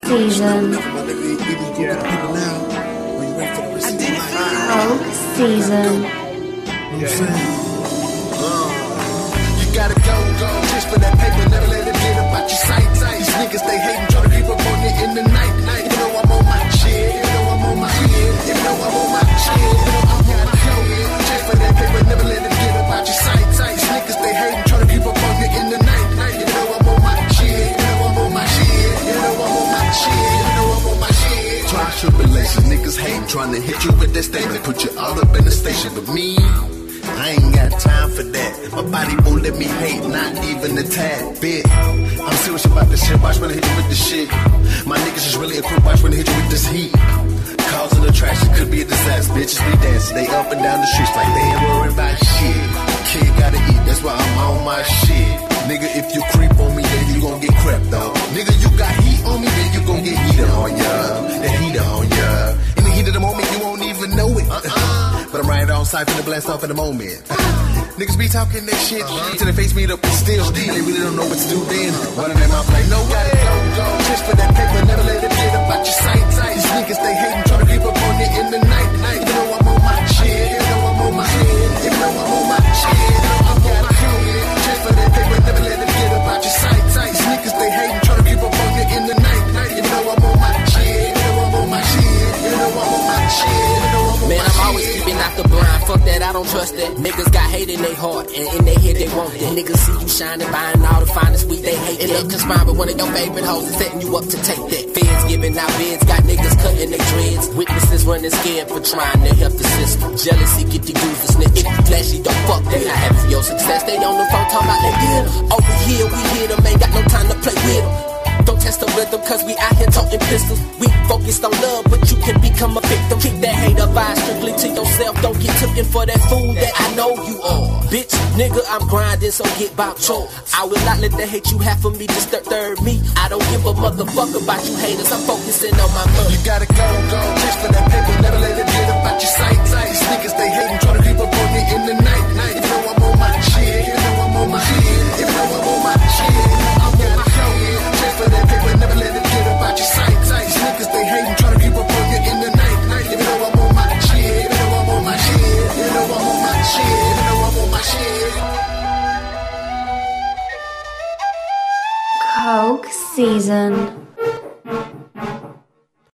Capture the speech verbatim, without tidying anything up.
season. Coke season. You gotta go, go, just for that paper, never let it get about your sight. These niggas, they hatin', try to creep up on you in the night. You know I'm on my shit, you know I'm on my shit, you know I'm on my shit, you know I'm on my shit. Just for that paper, never let it get about your sight. These niggas, they hatin', try to creep up on you in the night. You know I'm on my shit, you know I'm on my shit, you know I'm on my shit, you know I'm on my shit. Try tribulations, niggas hatin', trying to hit you with that statement, put you all up in the station, but me, I ain't got time for that. My body won't let me hate, not even a tad bit. I'm serious about this shit, watch when I hit you with this shit. My niggas is really equipped, watch when I hit you with this heat. Causing attraction could be a disaster. Bitches be dancing, they up and down the streets like they ain't worried about shit. Kid gotta eat, that's why I'm on my shit. Nigga, if you creep on me, then you gon' get crept on. Nigga, you got heat on me, then you gon' get heater on ya. That heater on ya. In the heat of the moment, you won't even know it. Uh-uh. But I'm right on site, finna blast off in the moment. Niggas be talking that shit uh-huh. till they face me up and still steal. They really don't know what to do then. Running in my play, no way. Go, go, just for that paper, never let it get about your sight. These niggas, they hatin', try to creep up on you in the night. You know I'm on my shit, you know I'm on my shit, you know I'm on my shit, you know I'm on my shit. Just for that paper, never let it get about your sight. These niggas, they hatin', try to creep up on you in the night. You know I'm on my shit, you know I'm on my shit, you know I'm on my shit, you know I'm on my shit. Man, I'm always keeping out the blind. Fuck that, I don't trust that. Niggas got hate in their heart, and in their head they want that. Niggas see you shining, buying all the finest weed, they hate and that. And conspire with one of your favorite hoes and setting you up to take that. Feds giving out bids, got niggas cutting their dreads. Witnesses running scared for trying to help the system. Jealousy get the dudes to snitch. If you flashy, don't fuck, they not happy for your success. They on the phone talking about they did 'em. Over here, we hit 'em, ain't got no time to play with 'em. Don't test the rhythm, cause we out here toting pistols. We focused on love, but you can become a victim. Keep that hate up, vibe strictly to yourself. Don't get taken for that fool that I know you are. Bitch, nigga, I'm grinding, so get about yours. I will not let the hate you have for me disturb third me. I don't give a motherfucker about you haters. I'm focusing on my money. You gotta go, go, just for that paper, never let it get about your sight. These niggas, they hatin', try to creep up on you in the night. You know I'm on my shit, you know I'm on my shit, you know I'm on my shit. I'm gotta go, just for that paper, never let it get about your sight. These niggas, they hatin', try to creep up on you in the night. You know I'm on my shit, you know I'm on my shit, you know I'm on my shit, you know I'm on my shit. Coke season.